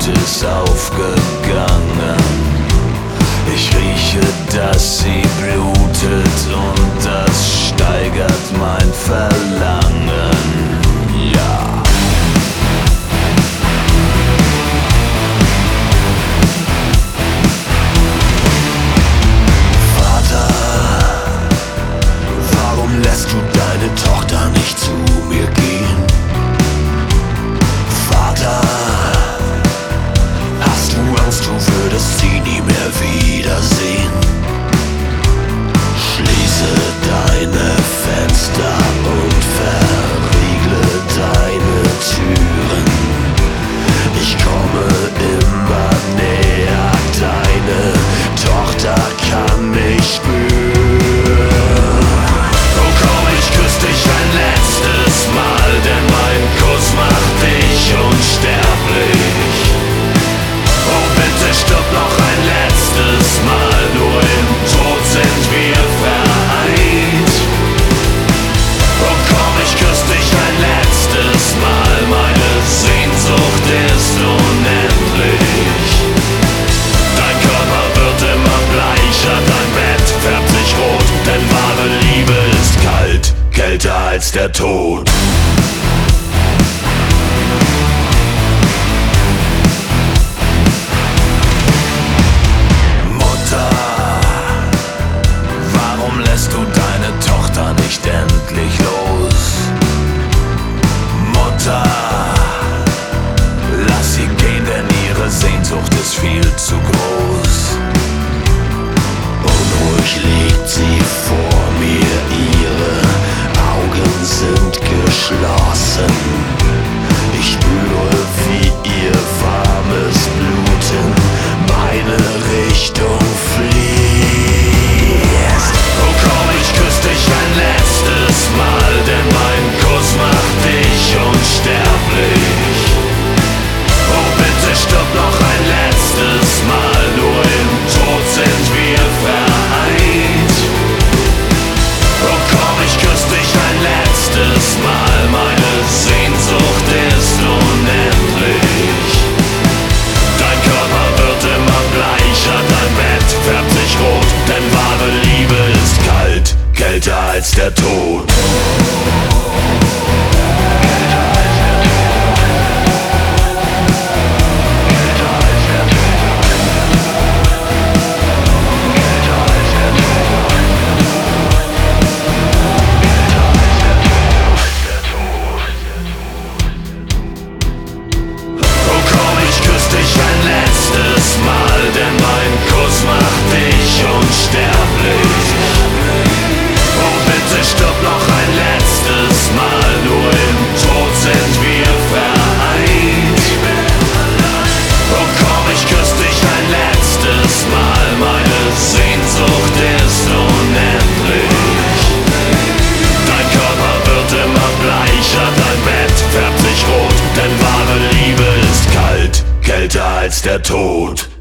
ist aufgegangen. Ich rieche, dass sie blutet und das steigert mein Verlangen. Ja. Vater, warum lässt du deine Tochter nicht zu mir gehen? Vater, hast du Angst, du würdest sie nie mehr wiedersehen? Schließe deine Fenster und verriegle deine Türen. Ich komme immer näher, deine Tochter kann mich spüren. Oh komm, ich küss dich ein letztes Mal, denn mein Kuss macht dich unsterblich. Oh bitte stirb noch ein letztes Mal, nur im Tod sind wir vereint. Oh komm, ich küss dich ein letztes Mal, meine Sehnsucht ist unendlich. Dein Körper wird immer bleicher, dein Bett färbt sich rot, denn wahre Liebe ist kalt, kälter als der Tod. Lässt du deine Tochter nicht endlich los? Mutter, lass sie gehen, denn ihre Sehnsucht ist viel zu groß. Unruhig liegt sie vor mir, ihre Augen sind geschlossen. Ich spüre, wie ihr warmes Blut in meine Richtung fließt. Ich küss dich ein letztes Mal, denn mein Kuss macht dich unsterblich. Oh bitte stirb noch ein letztes Mal, nur im Tod sind wir vereint. Oh komm, ich küss dich ein letztes Mal, meine Sehnsucht ist unendlich. Dein Körper wird immer bleicher, dein Bett färbt sich rot, denn wahre Liebe ist kalt, kälter als der Tod. Oh komm, ich küss dich ein letztes Mal, denn mein Kuss macht dich unsterblich. Oh bitte stirb noch ein letztes Mal, nur im Tod sind wir vereint. Oh komm, ich küss dich ein letztes Mal, meine Sehnsucht ist unendlich. Dein Körper wird immer bleicher, dein Bett färbt sich rot, denn wahre Liebe ist kalt, kälter als der Tod.